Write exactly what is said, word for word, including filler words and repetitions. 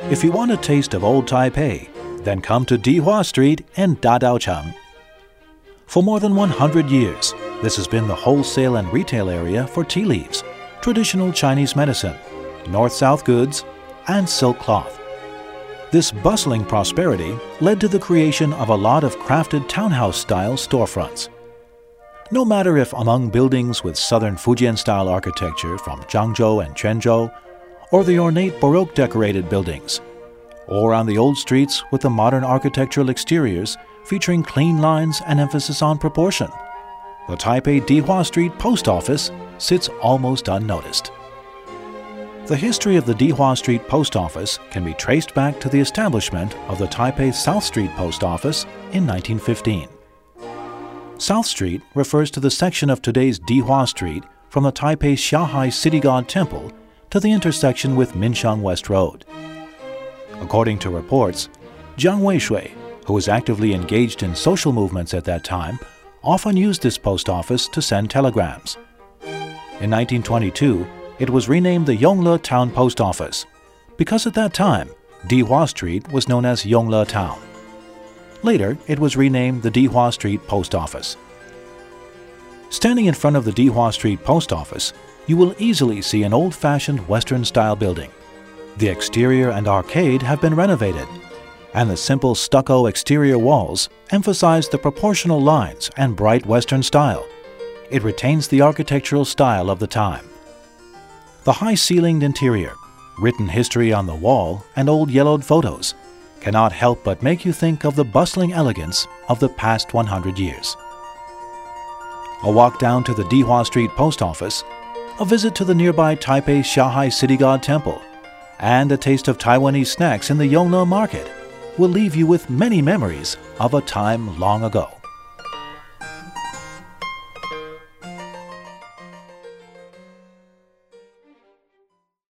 If you want a taste of old Taipei, then come to Dihua Street in Dadaocheng. For more than one hundred years, this has been the wholesale and retail area for tea leaves, traditional Chinese medicine, north-south goods, and silk cloth. This bustling prosperity led to the creation of a lot of crafted townhouse-style storefronts. No matter if among buildings with southern Fujian-style architecture from Zhangzhou and Quanzhou, or the ornate Baroque-decorated buildings, or on the old streets with the modern architectural exteriors featuring clean lines and emphasis on proportion, the Taipei Dihua Street Post Office sits almost unnoticed. The history of the Dihua Street Post Office can be traced back to the establishment of the Taipei South Street Post Office in nineteen fifteen. South Street refers to the section of today's Dihua Street from the Taipei Xiaohai City God Temple to the intersection with Minsheng West Road. According to reports, Jiang Weishui, who was actively engaged in social movements at that time, often used this post office to send telegrams. In nineteen twenty-two, it was renamed the Yongle Town Post Office, because at that time, Dihua Street was known as Yongle Town. Later, it was renamed the Dihua Street Post Office. Standing in front of the Dihua Street Post Office, you will easily see an old-fashioned Western-style building. The exterior and arcade have been renovated, and the simple stucco exterior walls emphasize the proportional lines and bright Western style. It retains the architectural style of the time. The high-ceilinged interior, written history on the wall, and old yellowed photos cannot help but make you think of the bustling elegance of the past one hundred years. A walk down to the Dihua Street Post Office, a visit to the nearby Taipei Xiaohai City God Temple, and a taste of Taiwanese snacks in the Yongle Market will leave you with many memories of a time long ago.